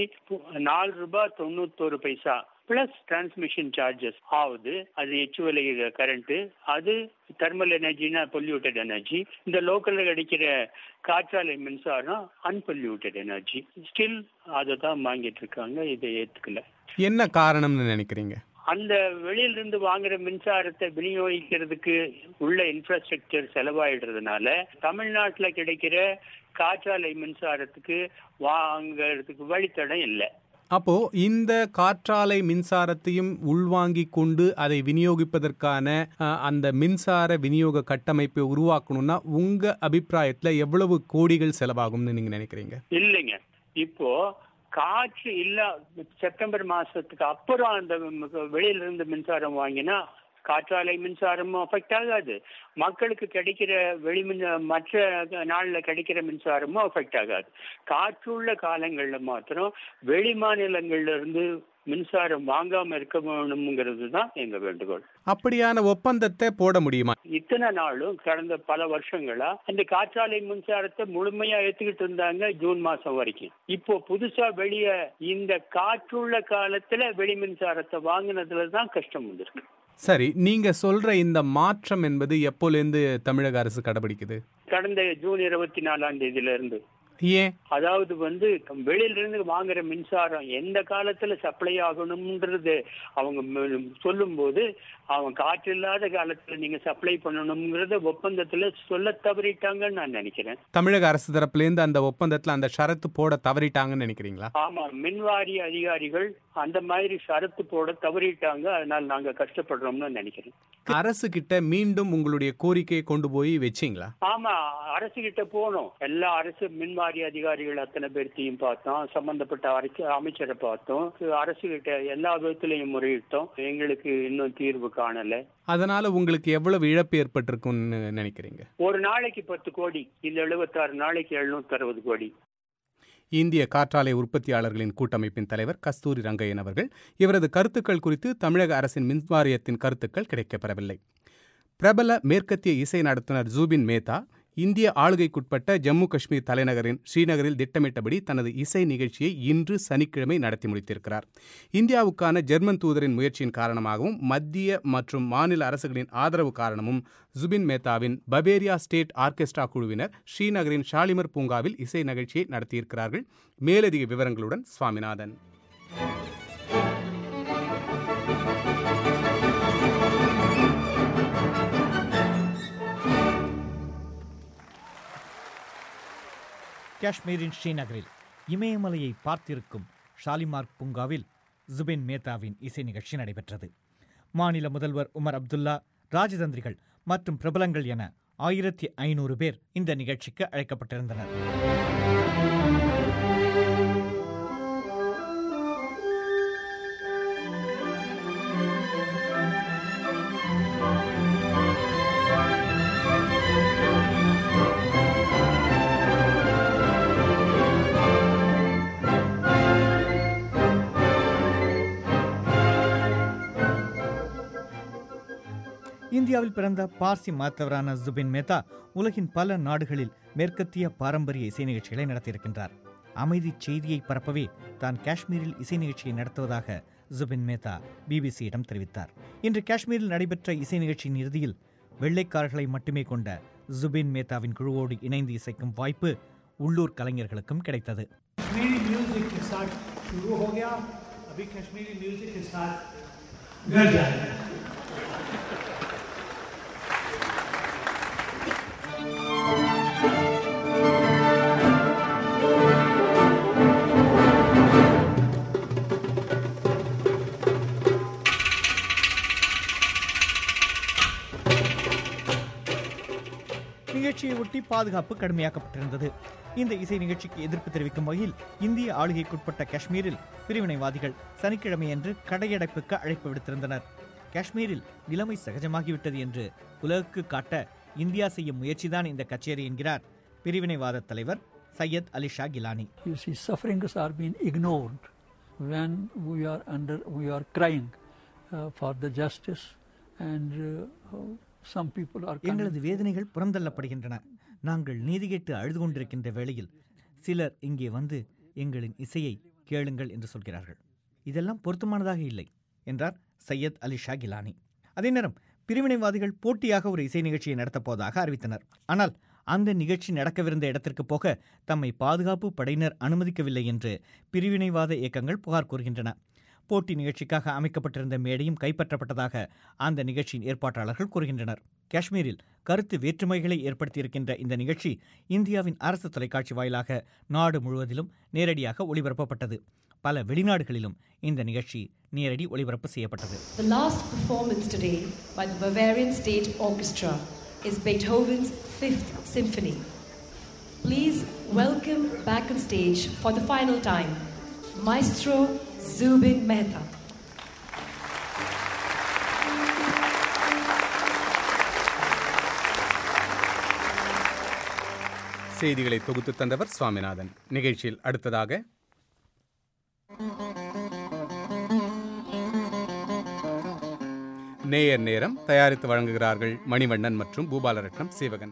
₹4.91 பிளஸ் டிரான்ஸ்மிஷன் சார்ஜஸ் ஆகுது. அது HVAC கரண்ட், அது தெர்மல் எனர்ஜினா பொல்யூட்டட் எனர்ஜி. இந்த லோக்கல்ல கிடைக்கிற காற்றாலை மின்சாரம் அன்பொல்யூட்டட் எனர்ஜி. ஸ்டில் அதை தான் வாங்கிட்டு இருக்காங்க. இதை ஏத்துக்கல. என்ன காரணம்னு நினைக்கிறீங்க? அந்த வெளியிலிருந்து வாங்குற மின்சாரத்தை விநியோகிக்கிறதுக்கு உள்ள இன்ஃப்ராஸ்ட்ரக்சர் செலவாயிடுறதுனால தமிழ்நாட்டுல கிடைக்கிற காற்றாலை மின்சாரத்துக்கு வாங்கிறதுக்கு வழித்தடம் இல்லை. அப்போ இந்த காற்றாலை மின்சாரத்தையும் உள்வாங்கி கொண்டு அதை விநியோகிப்பதற்கான அந்த மின்சார விநியோக கட்டமைப்பை உருவாக்கணும்னா உங்க அபிப்பிராயத்துல எவ்வளவு கோடிகள் செலவாகும்னு நீங்க நினைக்கிறீங்க? இல்லைங்க, இப்போ காற்று இல்ல செப்டம்பர் மாசத்துக்கு அப்புறம் அந்த வெளியில இருந்து மின்சாரம் வாங்கினா காற்றாலை மின்சாரமும் அஃபெக்ட் ஆகாது, மக்களுக்கு கிடைக்கிற மற்ற நாள்ல கிடைக்கிற மின்சாரமும் அஃபெக்ட் ஆகாது. காற்றுள்ள காலங்கள்ல மாத்திரம் வெளி மாநிலங்கள்ல இருந்து மின்சாரம் வாங்காம இருக்க வேணும்ங்கிறது தான் எங்க வேண்டுகோள். அப்படியான ஒப்பந்தத்தை போட முடியுமா? இத்தனை நாளும் கடந்த பல வருஷங்களா அந்த காற்றாலை மின்சாரத்தை முழுமையா ஏத்துக்கிட்டு இருந்தாங்க ஜூன் மாசம் வரைக்கும். இப்போ புதுசா வெளியே இந்த காற்றுள்ள காலத்துல வெளி மின்சாரத்தை வாங்கினதுலதான் கஷ்டம் வந்திருக்கு. சரி, நீங்க சொல்ற இந்த மாற்றம் என்பது எப்போலேருந்து தமிழக அரசு கடைபிடிக்குது? கடந்த ஜூன் 24 இருந்து. ஏன்? அதாவது வெளியில இருந்து வாங்குற மின்சாரம் எந்த காலத்துல சப்ளை ஆகணும்ன்றது அவங்க சொல்லும் போது அவங்க காற்று இல்லாத காலத்துல நீங்க சப்ளை பண்ணணும்ங்கறத ஒப்பந்தத்துல சொல்ல தவறிட்டாங்கன்னு நான் நினைக்கிறேன். தமிழக அரசு தரப்புல இருந்து அந்த ஒப்பந்தத்துல அந்த ஷரத்து போட தவறிட்டாங்கன்னு நினைக்கிறீங்களா? ஆமா, மின்வாரிய அதிகாரிகள் அந்த மாதிரி ஷரத்து போட தவறிட்டாங்க. அதனால நாங்க கஷ்டப்படுறோம்னு நினைக்கிறேன். அரசு கிட்ட மீண்டும் உங்களுடைய கோரிக்கையை கொண்டு போய் வச்சீங்களா? ஆமா, அரசு கிட்ட போனோம். எல்லா அரசு மின்வாரிய அதிகாரிகள் அத்தனை பேர்த்தையும் பார்த்தோம், சம்பந்தப்பட்ட அமைச்சரை பார்த்தோம், அரசு கிட்ட எல்லா விதத்திலையும் முறையிட்டோம். எங்களுக்கு இன்னும் தீர்வு காணல. அதனால உங்களுக்கு எவ்வளவு இழப்பு ஏற்பட்டிருக்கும்னு நினைக்கிறீங்க? ஒரு நாளைக்கு 10 கோடி, இந்த 76 நாளைக்கு 760 கோடி. இந்திய காற்றாலை உற்பத்தியாளர்களின் கூட்டமைப்பின் தலைவர் கஸ்தூரி ரங்கையன் அவர்கள் இவரது கருத்துக்கள் குறித்து தமிழக அரசின் மின்வாரியத்தின் கருத்துக்கள் கிடைக்கப்பெறவில்லை. பிரபல மேற்கத்திய இசை நடத்துனர் ஜூபின் மேத்தா இந்திய ஆளுகைக்குட்பட்ட ஜம்மு காஷ்மீர் தலைநகரின் ஸ்ரீநகரில் திட்டமிட்டபடி தனது இசை நிகழ்ச்சியை இன்று சனிக்கிழமை நடத்தி முடித்திருக்கிறார். இந்தியாவுக்கான ஜெர்மன் தூதரின் முயற்சியின் காரணமாகவும் மத்திய மற்றும் மாநில அரசுகளின் ஆதரவு காரணமும் ஜுபின் மேத்தாவின் பவேரியா ஸ்டேட் ஆர்கெஸ்ட்ரா குழுவினர் ஸ்ரீநகரின் ஷாலிமர் பூங்காவில் இசை நிகழ்ச்சியை நடத்தியிருக்கிறார்கள். மேலதிக விவரங்களுடன் சுவாமிநாதன். காஷ்மீரின் ஸ்ரீநகரில் இமயமலையை பார்த்திருக்கும் ஷாலிமார் பூங்காவில் ஜுபின் மேத்தாவின் இசை நிகழ்ச்சி நடைபெற்றது. மாநில முதல்வர் உமர் அப்துல்லா, ராஜதந்திரிகள் மற்றும் பிரபலங்கள் என 1500 பேர் இந்த நிகழ்ச்சிக்கு அழைக்கப்பட்டிருந்தனர். இந்தியாவில் பிறந்த பார்சி மதத்தவரான ஜுபின் மேத்தா உலகின் பல நாடுகளில் மேற்கத்திய பாரம்பரிய இசை நிகழ்ச்சிகளை நடத்தியிருக்கின்றார். அமைதி செய்தியை பரப்பவே தான் காஷ்மீரில் இசை நிகழ்ச்சியை நடத்துவதாக ஜுபின் மேத்தா பிபிசியிடம் தெரிவித்தார். இன்று காஷ்மீரில் நடைபெற்ற இசை நிகழ்ச்சியின் இறுதியில் வெள்ளைக்காரர்களை மட்டுமே கொண்ட ஜுபின் மேத்தாவின் குழுவோடு இணைந்து இசைக்கும் வாய்ப்பு உள்ளூர் கலைஞர்களுக்கும் கிடைத்தது. நிகழ்ச்சியை ஒட்டி பாதுகாப்பு கடுமையாக்கப்பட்டிருந்தது. இந்த இசை நிகழ்ச்சிக்கு எதிர்ப்பு தெரிவிக்கும் வகையில் இந்திய ஆளுகைக்குட்பட்ட காஷ்மீரில் பிரிவினைவாதிகள் சனிக்கிழமையன்று கடையடைப்புக்கு அழைப்பு விடுத்திருந்தனர். காஷ்மீரில் நிலைமை சகஜமாகிவிட்டது என்று உலகுக்கு காட்ட இந்தியா செய்யும் முயற்சிதான் இந்த கச்சேரி என்கிறார் பிரிவினைவாத தலைவர் சையத் அலி ஷா கிலானி. எங்களது வேதனைகள் புறந்தள்ளப்படுகின்றன. நாங்கள் நீதி கேட்டு அழுது கொண்டிருக்கின்ற வேளையில் சிலர் இங்கே வந்து எங்களின் இசையை கேளுங்கள் என்று சொல்கிறார்கள். இதெல்லாம் பொருத்தமானதாக இல்லை என்றார் சையத் அலி ஷா கிலானி. அதே நேரம் பிரிவினைவாதிகள் போட்டியாக ஒரு இசை நிகழ்ச்சியை நடத்தப்போவதாக அறிவித்தனர். ஆனால் அந்த நிகழ்ச்சி நடக்கவிருந்த இடத்திற்கு போக தம்மை பாதுகாப்பு படையினர் அனுமதிக்கவில்லை என்று பிரிவினைவாத இயக்கங்கள் புகார் கூறுகின்றன. போட்டி நிகழ்ச்சிக்காக அமைக்கப்பட்டிருந்த மேடையும் கைப்பற்றப்பட்டதாக அந்த நிகழ்ச்சியின் ஏற்பாட்டாளர்கள் கூறுகின்றனர். காஷ்மீரில் கருத்து வேற்றுமைகளை ஏற்படுத்தியிருக்கின்ற இந்த நிகழ்ச்சி இந்தியாவின் அரசு தொலைக்காட்சி வாயிலாக நாடு முழுவதிலும் நேரடியாக ஒளிபரப்பப்பட்டது. பல வெளிநாடுகளிலும் இந்த நிகழ்ச்சி நேரடி ஒளிபரப்பு செய்யப்பட்டது. The last performance today by the Bavarian State Orchestra is Beethoven's 5th Symphony. Please welcome back on stage for the final time Maestro Zubin Mehta. செய்திகளை தொகுத்து தந்தவர் சுவாமிநாதன். நிகழ்ச்சியில் அடுத்ததாக நேயர் நேரம் தயாரித்து வழங்குகிறார்கள் மணிவண்ணன் மற்றும் பூபாலரட்னம் சீவகன்.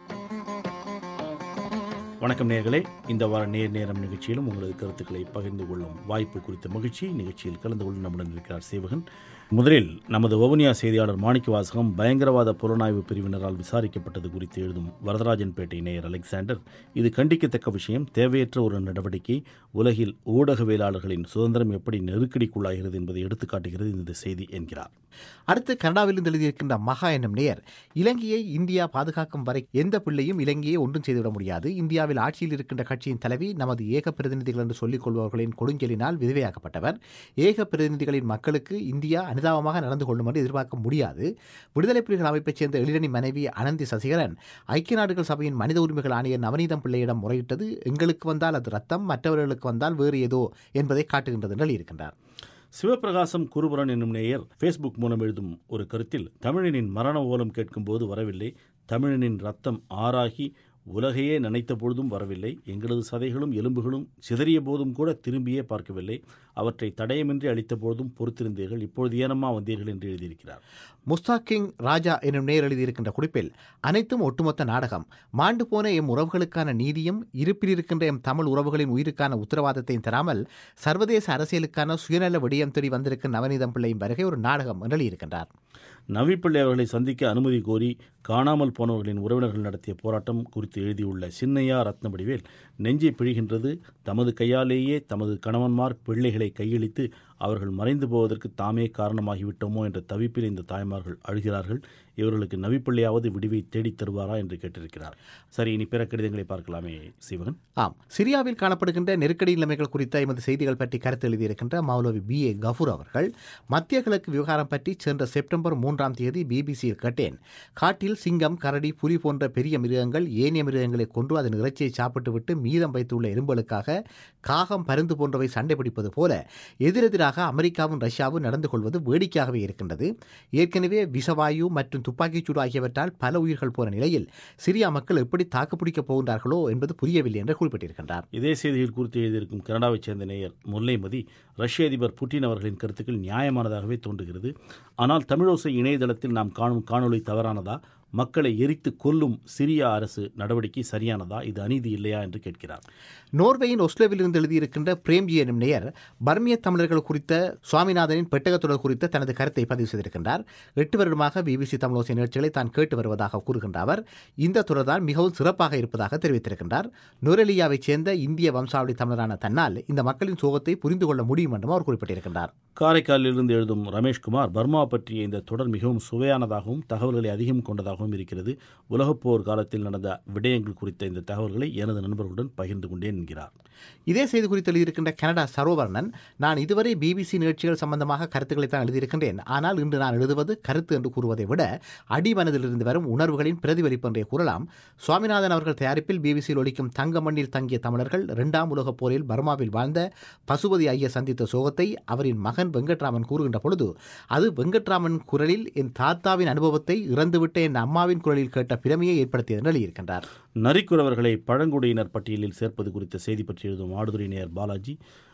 வணக்கம் நேயர்களே, இந்த வார நேரம் நிகழ்ச்சியிலும் உங்களது கருத்துக்களை பகிர்ந்து கொள்ளும் வாய்ப்பு குறித்த மகிழ்ச்சி. நிகழ்ச்சியில் கலந்து கொள்ள நம்முடன் இருக்கிறார் சீவகன். முதலில் நமது வவுனியா செய்தியாளர் மாணிக்கவாசகம் பயங்கரவாத புலனாய்வு பிரிவினரால் விசாரிக்கப்பட்டது குறித்து எழுதும் வரதராஜன்பேட்டை நேயர் அலெக்சாண்டர், இது கண்டிக்கத்தக்க விஷயம், தேவையற்ற ஒரு நடவடிக்கை, உலகில் ஊடகவியலாளர்களின் சுதந்திரம் எப்படி நெருக்கடிக்குள்ளாகிறது என்பதை எடுத்துக்காட்டுகிறது இந்த செய்தி என்கிறார். அடுத்து கனடாவிலிருந்து எழுதியிருக்கின்ற மகா என்னும் நேயர், இலங்கையை இந்தியா பாதுகாக்கும் வரை எந்த பிள்ளையும் இலங்கையை ஒன்றும் செய்துவிட முடியாது. இந்தியாவில் ஆட்சியில் இருக்கின்ற கட்சியின் தலைவி நமது ஏக பிரதிநிதிகள் என்று சொல்லிக் கொள்பவர்களின் கொடுஞ்செலினால் விதவையாக்கப்பட்டவர். ஏக பிரதிநிதிகளின் மக்களுக்கு இந்தியா அனுதாபமாக நடந்து கொள்ளும் என்று எதிர்பார்க்க முடியாது. விடுதலை புலிகள் அமைப்பைச் சேர்ந்த எழிலணி மனைவி அனந்தி சசிகரன் ஐக்கிய நாடுகள் சபையின் மனித உரிமைகள் ஆணையர் நவநீதம் பிள்ளையிடம் முறையிட்டது எங்களுக்கு வந்தால் அது ரத்தம், மற்றவர்களுக்கு வந்தால் வேறு ஏதோ என்பதை காட்டுகின்றது என்று இருக்கின்றார். சிவபிரகாசம் குருபரன் என்னும் நேயர் ஃபேஸ்புக் மூலம் எழுதும் ஒரு கருத்தில், தமிழனின் மரண ஓலம் கேட்கும்போது வரவில்லை, தமிழனின் ரத்தம் ஆறாகி உலகையே நினைத்த பொழுதும் வரவில்லை, எங்களது சதைகளும் எலும்புகளும் சிதறிய போதும் கூட திரும்பியே பார்க்கவில்லை, அவற்றை தடயமின்றி அளித்த போதும் பொறுத்திருந்தீர்கள், இப்பொழுது ஏனம்மா வந்தீர்கள் என்று எழுதியிருக்கிறார். முஸ்தாக் கிங் ராஜா என்னும் நேர் எழுதியிருக்கின்ற குறிப்பில், அனைத்தும் ஒட்டுமொத்த நாடகம், மாண்டு போன எம் உறவுகளுக்கான நீதியும் இருப்பில் இருக்கின்ற எம் தமிழ் உறவுகளின் உயிருக்கான உத்தரவாதத்தையும் தராமல் சர்வதேச அரசியலுக்கான சுயநல விடயம் தேடி வந்திருக்கும் நவநீதம் பிள்ளையின் வருகை ஒரு நாடகம் என்று எழுதியிருக்கின்றார். நவிப்பிள்ளை அவர்களை சந்திக்க அனுமதி கோரி காணாமல் போனவர்களின் உறவினர்கள் நடத்திய போராட்டம் குறித்து எழுதியுள்ள சின்னையா ரத்னவடிவேல், நெஞ்சை பிழிகின்றது, தமது கையாலேயே தமது கணவன்மார் பிள்ளைகளை கையளித்து அவர்கள் மறைந்து போவதற்கு தாமே காரணமாகிவிட்டோமோ என்ற தவிப்பில் இந்த தாய்மார்கள் அழுகிறார்கள். இவர்களுக்கு நவிப்பிள்ளையாவது விடிவை தேடித் தருவாரா என்று கேட்டிருக்கிறார். சரி, இனி பிற கடிதங்களை பார்க்கலாமே சிவகன். ஆம், சிரியாவில் காணப்படுகின்ற நெருக்கடி நிலைமைகள் குறித்த எமது செய்திகள் பற்றி கருத்து எழுதியிருக்கின்ற மௌலவி BA கஃபூர் அவர்கள், மத்திய கிழக்கு விவகாரம் பற்றி சென்ற செப்டம்பர் 3ஆம் தேதி பிபிசியில் கேட்டேன். காட்டில் சிங்கம், கரடி, புலி போன்ற பெரிய மிருகங்கள் ஏனைய மிருகங்களை கொன்று அதன் இறைச்சியை சாப்பிட்டுவிட்டு மீதம் வைத்துள்ள எறும்புகளுக்காக காகம், பருந்து போன்றவை சண்டை பிடிப்பது போல எதிரெதிராக அமெரிக்காவும் ரஷ்யாவும் நடந்து கொள்வது வேடிக்கையாகவே இருக்கின்றது. ஏற்கனவே விஷவாயு மற்றும் துப்பாக்கிச்சூடு ஆகியவற்றால் பல உயிர்கள் போன நிலையில் சிரியா மக்கள் எப்படி தாக்குப்பிடிக்கப் போகின்றார்களோ என்பது புரியவில்லை என்று குறிப்பிட்டிருக்கின்றார். இதே செய்தியில் குறித்து எழுதியிருக்கும் கனடாவைச் சேர்ந்த நேயர் முல்லைமதி, ரஷ்ய அதிபர் புட்டின் அவர்களின் கருத்துக்கள் நியாயமானதாகவே தோன்றுகிறது. ஆனால் தமிழோசை இணையதளத்தில் நாம் காணும் காணொளி தவறானதா? மக்களை எரித்து கொல்லும் சிரியா அரசு நடவடிக்கை சரியானதா? இது அநீதி இல்லையா என்று கேட்கிறார். நோர்வேயின் ஒஸ்லோவில் இருந்து எழுதியிருக்கின்ற பிரேம்ஜி எனும் நேயர் பர்மிய தமிழர்கள் குறித்த சுவாமிநாதனின் பெட்டகத்தொடர் குறித்த தனது கருத்தை பதிவு செய்திருக்கின்றார். 8 வருடமாக பிபிசி தமிழோசை நிகழ்ச்சிகளை தான் கேட்டு வருவதாக கூறுகின்ற அவர் இந்த தொடர்தான் மிகவும் சிறப்பாக இருப்பதாக தெரிவித்திருக்கின்றார். நுரலியாவைச் சேர்ந்த இந்திய வம்சாவளி தமிழரான தன்னால் இந்த மக்களின் சோகத்தை புரிந்து கொள்ள முடியும் என்றும் அவர் குறிப்பிட்டிருக்கின்றார். காரைக்காலிலிருந்து எழுதும் ரமேஷ்குமார், பர்மா பற்றிய இந்த தொடர் மிகவும் சுவையானதாகவும் தகவல்களை அதிகம் கொண்டதாகவும் இருக்கிறது. உலகப்போர் காலத்தில் நடந்த விடயங்கள் குறித்த இந்த தகவல்களை எனது நண்பர்களுடன் பகிர்ந்து கொண்டேன் என்கிறார். இதே செய்தி குறித்து எழுதியிருக்கின்ற கனடா சரோவர்ணன், நான் இதுவரை பிபிசி நிகழ்ச்சிகள் சம்பந்தமாக கருத்துக்களை தான் எழுதியிருக்கின்றேன். ஆனால் இன்று நான் எழுதுவது கருத்து என்று கூறுவதை விட அடிமனதிலிருந்து வரும் உணர்வுகளின் பிரதிபலிப்பு என்றே கூறலாம். சுவாமிநாதன் அவர்கள் தயாரிப்பில் பிபிசியில் ஒலிக்கும் தங்க மண்ணில் தங்கிய தமிழர்கள் 2ஆம் உலகப் போரில் பர்மாவில் வாழ்ந்த பசுபதி ஐயர் சந்தித்த சோகத்தை அவரின் மகன் வெங்கட்ராமன் கூறுகின்ற பொழுது அது வெங்கட்ராமன் குரலில் என் தாத்தாவின் அனுபவத்தை இறந்துவிட்ட என் அம்மாவின் குரலில் கேட்ட பிரமையை ஏற்படுத்தியது என்று எழுதியிருக்கின்றார். நரிக்குறவர்களை பழங்குடியினர் பட்டியலில் சேர்ப்பது குறித்த செய்தி பற்றி எழுதும் ஆடுதுறை நேயர் பாலாஜி,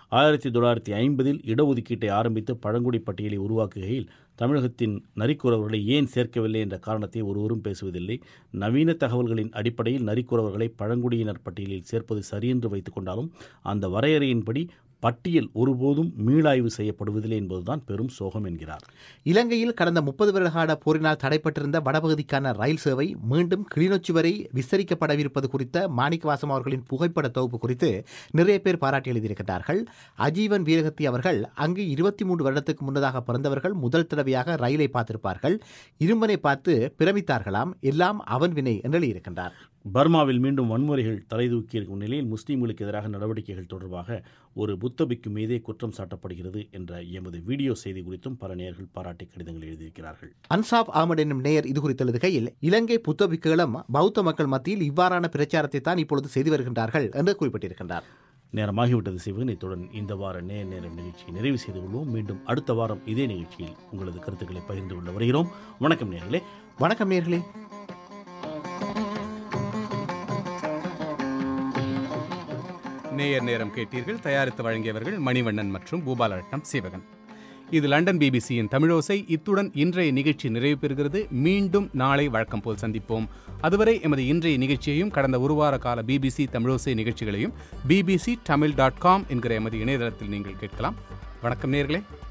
1950 இடஒதுக்கீட்டை ஆரம்பித்து பழங்குடி பட்டியலை உருவாக்குகையில் தமிழகத்தின் நரிக்குறவர்களை ஏன் சேர்க்கவில்லை என்ற காரணத்தை ஒருவரும் பேசுவதில்லை. நவீன தகவல்களின் அடிப்படையில் நரிக்குறவர்களை பழங்குடியினர் பட்டியலில் சேர்ப்பது சரியென்று வைத்துக் கொண்டாலும் அந்த வரையறையின்படி பட்டியல் ஒருபோதும் மீளாய்வு செய்யப்படுவதில்லை என்பதுதான் பெரும் சோகம் என்கிறார். இலங்கையில் கடந்த 30 வருட போரினால் தடைப்பட்டிருந்த வடபகுதிக்கான ரயில் சேவை மீண்டும் கிளிநொச்சி வரை விஸ்தரிக்கப்படவிருப்பது குறித்த மாணிக்கவாசம் அவர்களின் புகைப்பட தொகுப்பு குறித்து நிறைய பேர் பாராட்டி எழுதியிருக்கிறார்கள். அஜீவன் வீரகத்தி அவர்கள், அங்கு 23 வருடத்துக்கு முன்னதாக பிறந்தவர்கள் முதல் தடவையாக ரயிலை பார்த்திருப்பார்கள், இரும்பனை பார்த்து பிரமித்தார்களாம், எல்லாம் அவன் வினை என்று எழுதியிருக்கின்றார். பர்மாவில் மீண்டும் வன்முறைகள் தலைதூக்கியிருக்கும் நிலையில் முஸ்லீம்களுக்கு எதிராக நடவடிக்கைகள் தொடர்பாக ஒரு புத்த பிக்கு மீதே குற்றம் சாட்டப்படுகிறது என்ற எமது வீடியோ செய்தி குறித்தும் பல நேயர்கள் பாராட்டி கடிதங்கள் எழுதியிருக்கிறார்கள். அன்சாப் அகமது என்னும் நேயர் இது குறித்து எழுதுகையில், இலங்கை புத்த பிக்குகளும் பௌத்த மக்கள் மத்தியில் இவ்வாறான பிரச்சாரத்தை தான் இப்பொழுது செய்து வருகின்றார்கள் என்று குறிப்பிட்டிருக்கின்றார். நேரமாகிவிட்டது சிவன். இத்துடன் இந்த வார நேரம் நிகழ்ச்சியை நிறைவு செய்து கொள்வோம். மீண்டும் அடுத்த வாரம் இதே நிகழ்ச்சியில் உங்களது கருத்துக்களை பகிர்ந்து கொள்ள வருகிறோம். வணக்கம் நேயர்களே. வணக்கம் நேயர்களே. நேயர் நேரம் கேட்டீர்கள். தயாரித்து வழங்கியவர்கள் மணிவண்ணன் மற்றும் பூபாலரட்னம் சீவகன். இது லண்டன் பிபிசியின் தமிழோசை. இத்துடன் இன்றைய நிகழ்ச்சி நிறைவு பெறுகிறது. மீண்டும் நாளை வழக்கம் போல் சந்திப்போம். அதுவரை எமது இன்றைய நிகழ்ச்சியையும் கடந்த ஒரு வார கால பிபிசி தமிழோசை நிகழ்ச்சிகளையும் bbctamil.com என்கிற எமது இணையதளத்தில் நீங்கள் கேட்கலாம். வணக்கம் நேயர்களே.